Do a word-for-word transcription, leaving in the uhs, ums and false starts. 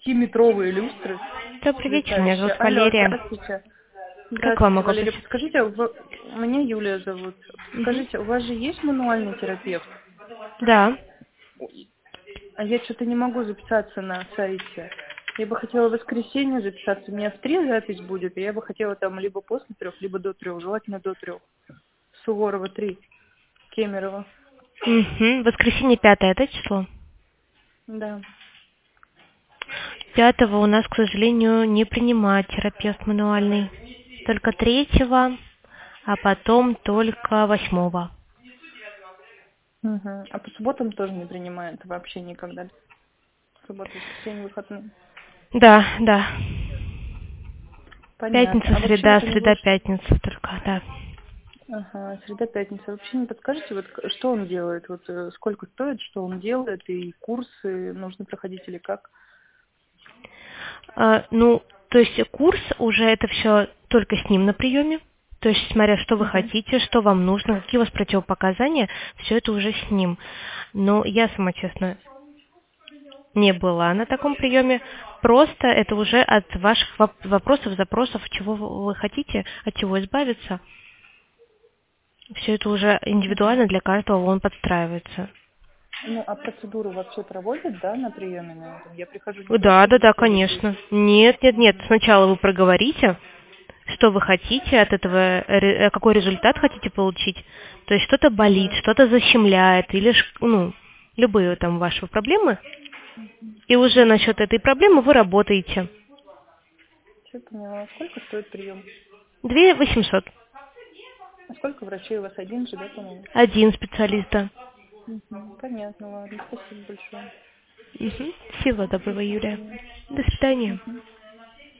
пятиметровые люстры. Добрый вечер, меня зовут Потрясающе. Алло, Валерия. здравствуйте. Как вам Здравствуйте, могу Валерия. помочь? Подскажите, в- меня Юлия зовут. Мгм. Подскажите, у вас же есть мануальный терапевт? Да. А я что-то не могу записаться на сайте. Я бы хотела в воскресенье записаться. У меня в три запись будет, и я бы хотела там либо после трех, либо до трех. Желательно до трех. Суворова три. Кемерово. Угу. Воскресенье пятое, это число? Да. Пятого у нас, к сожалению, не принимает терапевт мануальный. Только третьего, а потом только восьмого. Угу. А по субботам тоже не принимает вообще никогда. Суббота, воскресенье, выходные. Да, да. Понятно. Пятница, А вообще среда, вот у него... среда, ш- пятница только, да. Ага, среда, пятница. Вообще не подскажете, вот к- что он делает? Вот э, сколько стоит, что он делает, и курсы нужно проходить или как? А, ну, то есть курс уже это все только с ним на приеме. То есть, смотря что вы Угу. хотите, что вам нужно, какие у вас противопоказания, все это уже с ним. Но я сама, честно, не была на таком приеме. Просто это уже от ваших воп- вопросов, запросов, чего вы вы хотите, от чего избавиться. Все это уже Угу. индивидуально для каждого, он подстраивается. Ну, а процедуру вообще проводят, да, на приеме на этом? Я прихожу не Да, просто да, да, беседовать. конечно. Нет, нет, нет. Угу. Сначала вы проговорите, что вы хотите от этого, ре- э, какой результат хотите получить. То есть что-то болит, Угу. что-то защемляет, или ш- ну, любые там ваши проблемы. И уже насчет этой проблемы вы работаете. Все поняла. Сколько стоит прием? Две восемьсот. А сколько врачей у вас? Один же, да, по-моему? Один специалиста. Угу. Понятно, ладно. Спасибо большое. Мгм. Всего До доброго, Юлия. свидания. До свидания. Угу.